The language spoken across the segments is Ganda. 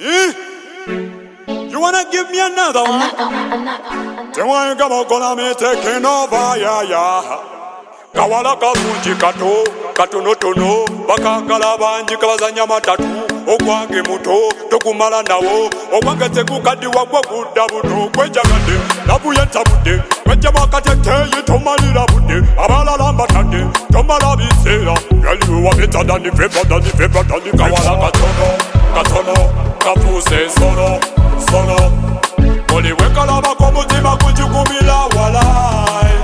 Eh? You wanna give me another one? Then when you come gonna me taking over, yeah, yeah. Kawala kabunji kato, katono tono, bakakala banji kabazanya matatu. Okwange muto, tokumala nawo. Okwange tekukadi wakwa buda budo. Kwejagade, nabuye tabude. Kwejama katete, tomalira bude. Abala lamba tande, tomala bisera. Girl, you are better than the fever, than the fever, than the kawala katono, katono, kapuse solo, solo. Oli wekala bakomutima kujukumila walai.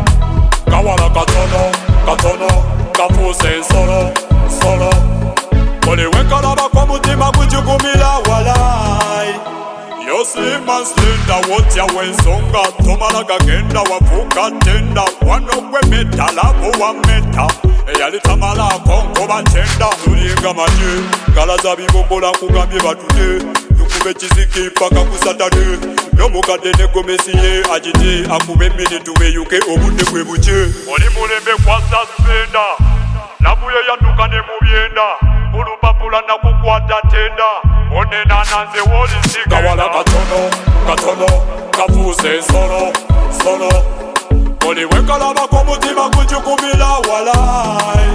Kawala katono, katono, kapuse solo, solo. Oli wekala bakomutima kujukumila walai. Yo slim and slender, what ya wensonga. Tomala kagenda wafuka tenda. Wanokwe meta, labo wa meta. Eyali tamala konko batenda. Tulienga maje, kalaza bibombola kugambye batude. Tukube chiziki paka kusatade. Nomukade negomesiye ajite. Akube mini tuwe yuke obunde kwe buche. Oli mulembe kwa suspenda. Labuye yatukane mubyenda. Ulupapula na kukwata tenda. One nananze woli sika. Kawala katono, katono, kapuse solo, solo. Oli wekala bakomutima kujukumila walai.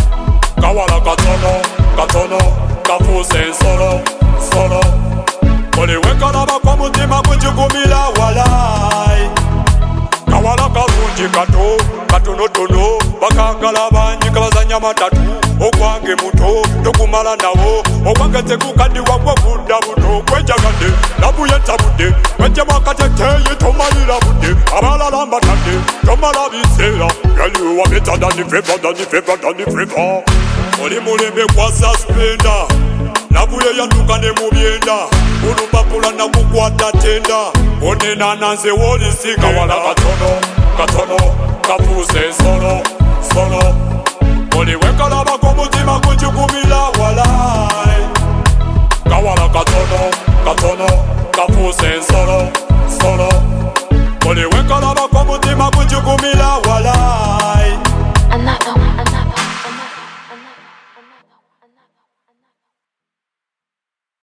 Kawala katono, katono, kapuse solo, solo. Oli wekala bakomutima kujukumila walai. Kawala kabunji kato, katono tono, bakakala banji kabazanya matatu. Okwange muto, tokumala nawo. Okwange tekukadi wakwa buda budo. Kwejagade, nabuye tabude. Kwejama katete, tomalira bude. Abala lamba tande, tomala bisera. Girl, you are better than the fever, than the fever, than the fever. Oli mulembe kwa suspenda. Nabuye yatukane mubyenda. Ulupapula na kukwata tenda. One nananze woli sika. Kawala katono, katono, kapuse solo, solo. Oli wekala bakomutima kujukumila walai. Kawala katono, katono, kapuse solo, solo. Oli wekala bakomutima kujukumila walai.